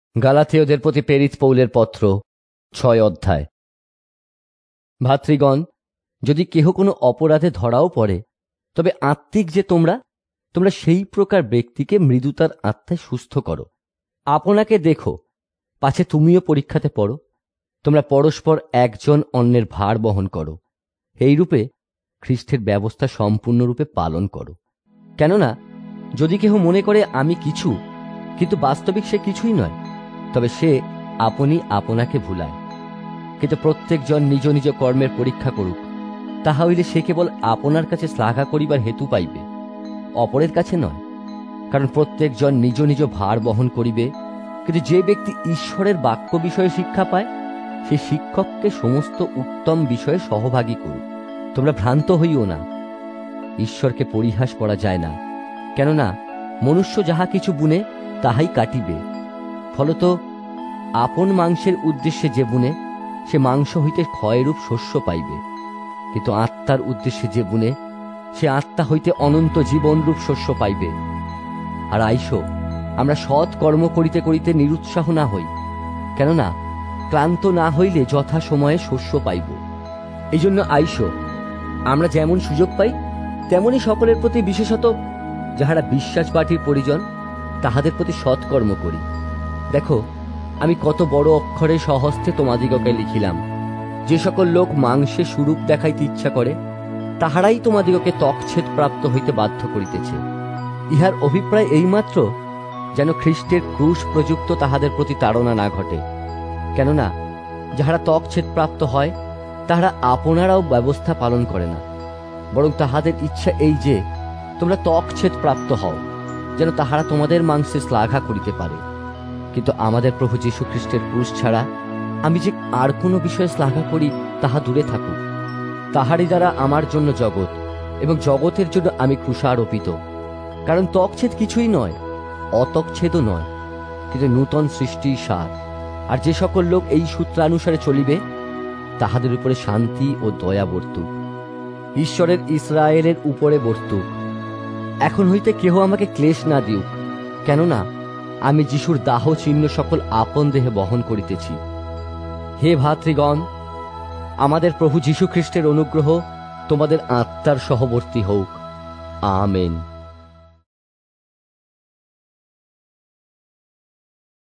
গালাথীয়দের প্রতি প্রেরিত পৌলের পত্র 6 অধ্যায়। ভাতৃগণ, যদি কেহ কোনো অপরাধে ধরাও পড়ে, তবে আত্মিক যে তোমরা সেই প্রকার ব্যক্তিকে মৃদুতার আত্মায় সুস্থ করো। আপনাকে দেখো, পাছে তুমিও পরীক্ষাতে পড়ো। তোমরা পরস্পর একজন অন্যের ভার বহন করো, এইরূপে খ্রিস্টের ব্যবস্থা সম্পূর্ণরূপে পালন করো। কেননা যদি কেহ মনে করে আমি কিছু, কিন্তু বাস্তবিক সে কিছুই নয়, তবে সে আপনি আপনাকে ভুলায়। কিন্তু প্রত্যেকজন নিজ নিজ কর্মের পরীক্ষা করুক, তাহা হইলে সে কেবল আপনার কাছে শ্লাঘা করিবার হেতু পাইবে, অপরের কাছে নয়। কারণ প্রত্যেকজন নিজ নিজ ভার বহন করিবে। কিন্তু যে ব্যক্তি ঈশ্বরের বাক্য বিষয়ে শিক্ষা পায়, সে শিক্ষককে সমস্ত উত্তম বিষয়ে সহভাগী করুক। তোমরা ভ্রান্ত হইও না, ঈশ্বরকে পরিহাস করা যায় না। কেননা মনুষ্য যাহা কিছু বুনে তাহাই কাটিবে। ফলত আপন মাংসের উদ্দেশ্যে যে বুনে, সে মাংস হইতে ক্ষয়রূপ শস্য পাইবে। কিন্তু আত্মার উদ্দেশ্যে যে বুনে, সে আত্মা হইতে অনন্ত জীবনরূপ শস্য পাইবে। আর আইসো, আমরা সৎ কর্ম করিতে করিতে নিরুৎসাহ না হই, কেননা ক্লান্ত না হইলে যথা সময়ে শস্য পাইব। এই জন্য আইসো, আমরা যেমন সুযোগ পাই তেমনি সকলের প্রতি, বিশেষত যাহারা বিশ্বাস পার্টির পরিজন, তাহাদের প্রতি সৎকর্ম করি। দেখো, আমি কত বড় অক্ষরে স্বহস্তে তোমাদিগকে লিখিলাম। যে সকল লোক মাংসে স্বরূপ দেখাইতে ইচ্ছা করে, তাহারাই তোমাদিগকে ত্বকচ্ছেদ প্রাপ্ত হইতে বাধ্য করিতেছে। ইহার অভিপ্রায় এইমাত্র, যেন খ্রিস্টের ক্রুশ প্রযুক্ত তাহাদের প্রতি তাড়না না ঘটে। কেননা যাহারা ত্বকচ্ছেদ প্রাপ্ত হয়, তাহারা আপনারাও ব্যবস্থা পালন করে না, বরং তাহাদের ইচ্ছা এই যে তোমরা ত্বকচ্ছেদ প্রাপ্ত হও, যেন তাহারা তোমাদের মাংসে শ্লাঘা করিতে পারে। কিন্তু আমাদের প্রভু যীশু খ্রিস্টের ক্রুশ ছাড়া আমি যে আর কোনো বিষয়ে শ্লাঘা করি, তাহা দূরে থাকুক। তাহারই দ্বারা আমার জন্য জগৎ, এবং জগতের জন্য আমি ক্রুশারোপিত। কারণ ত্বকচ্ছেদ কিছুই নয়, অত্বকচ্ছেদও নয়, কিন্তু নূতন সৃষ্টির সার। আর যে সকল লোক এই সূত্রানুসারে চলিবে, তাহাদের উপরে শান্তি ও দয়া বর্তুক। ঈশ্বরের ইসরায়েলের উপরে বর্তুক। এখন হইতে কেহ আমাকে ক্লেশ না দিউক, কেননা আমি যিশুর দাহ চিহ্ন সকল আপন দেহে বহন করিতেছি। হে ভাতৃগণ, আমাদের প্রভু যীশু খ্রিস্টের অনুগ্রহ তোমাদের আত্মার সহবর্তী হোক। আমেন।